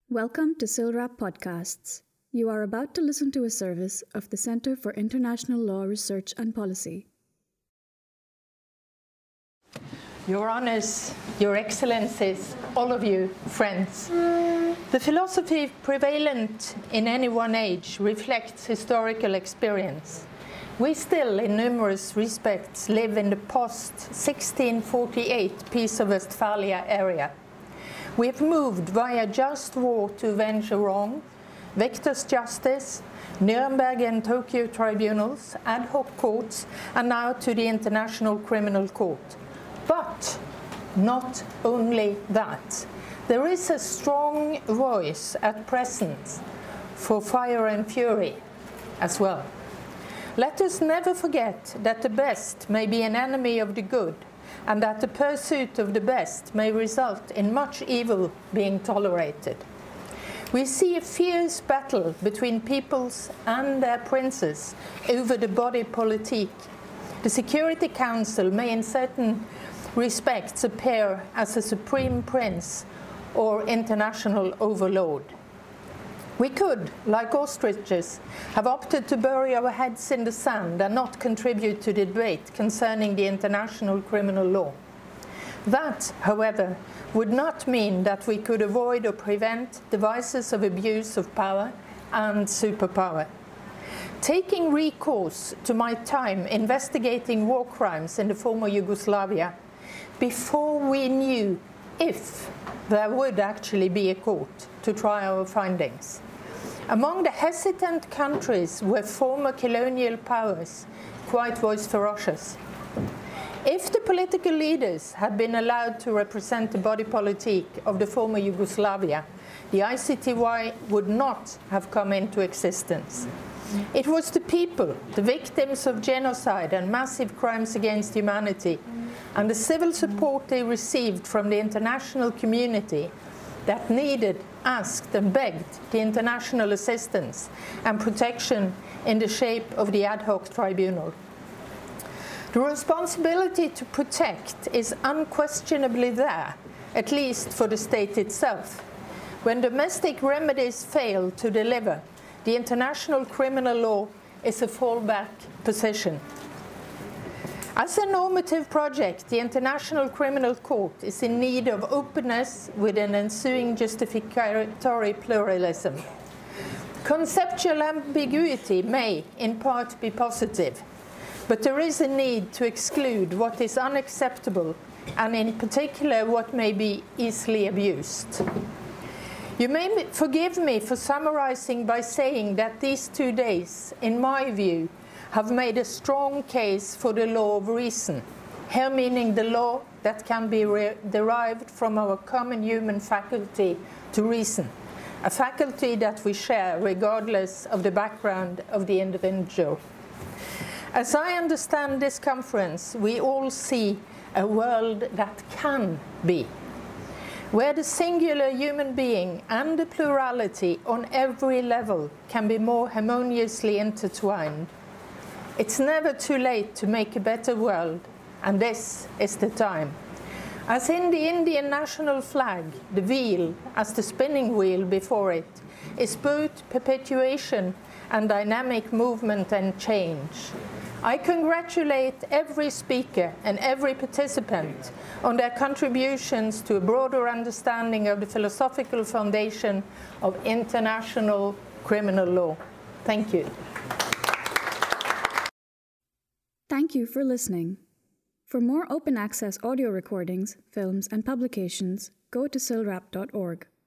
Welcome to SILRAP Podcasts. You are about to listen to a service of the Center for International Law Research and Policy. Your Honours, Your Excellencies, all of you, friends. The philosophy prevalent in any one age reflects historical experience. We still, in numerous respects, live in the post-1648 Peace of Westphalia area. We have moved via just war to avenge a wrong, victor's justice, Nuremberg and Tokyo tribunals, ad hoc courts, and now to the International Criminal Court. But not only that. There is a strong voice at present for fire and fury as well. Let us never forget that the best may be an enemy of the good, and that the pursuit of the best may result in much evil being tolerated. We see a fierce battle between peoples and their princes over the body politique. The Security Council may in certain respects appear as a supreme prince or international overlord. We could, like ostriches, have opted to bury our heads in the sand and not contribute to the debate concerning the international criminal law. That, however, would not mean that we could avoid or prevent devices of abuse of power and superpower. Taking recourse to my time investigating war crimes in the former Yugoslavia, before we knew if there would actually be a court to try our findings. Among the hesitant countries were former colonial powers, quite voice ferocious. If the political leaders had been allowed to represent the body politique of the former Yugoslavia, the ICTY would not have come into existence. It was the people, the victims of genocide and massive crimes against humanity, and the civil support they received from the international community that needed, asked and begged the international assistance and protection in the shape of the ad hoc tribunal. The responsibility to protect is unquestionably there, at least for the state itself. When domestic remedies fail to deliver, the international criminal law is a fallback position. As a normative project, the International Criminal Court is in need of openness with an ensuing justificatory pluralism. Conceptual ambiguity may, in part, be positive, but there is a need to exclude what is unacceptable and, in particular, what may be easily abused. You may forgive me for summarizing by saying that these 2 days, in my view, have made a strong case for the law of reason, here meaning the law that can be derived from our common human faculty to reason, a faculty that we share regardless of the background of the individual. As I understand this conference, we all see a world that can be, where the singular human being and the plurality on every level can be more harmoniously intertwined. It's never too late to make a better world, and this is the time. As in the Indian national flag, the wheel, as the spinning wheel before it, is both perpetuation and dynamic movement and change. I congratulate every speaker and every participant on their contributions to a broader understanding of the philosophical foundation of international criminal law. Thank you. Thank you for listening. For more open access audio recordings, films, and publications, go to silrap.org.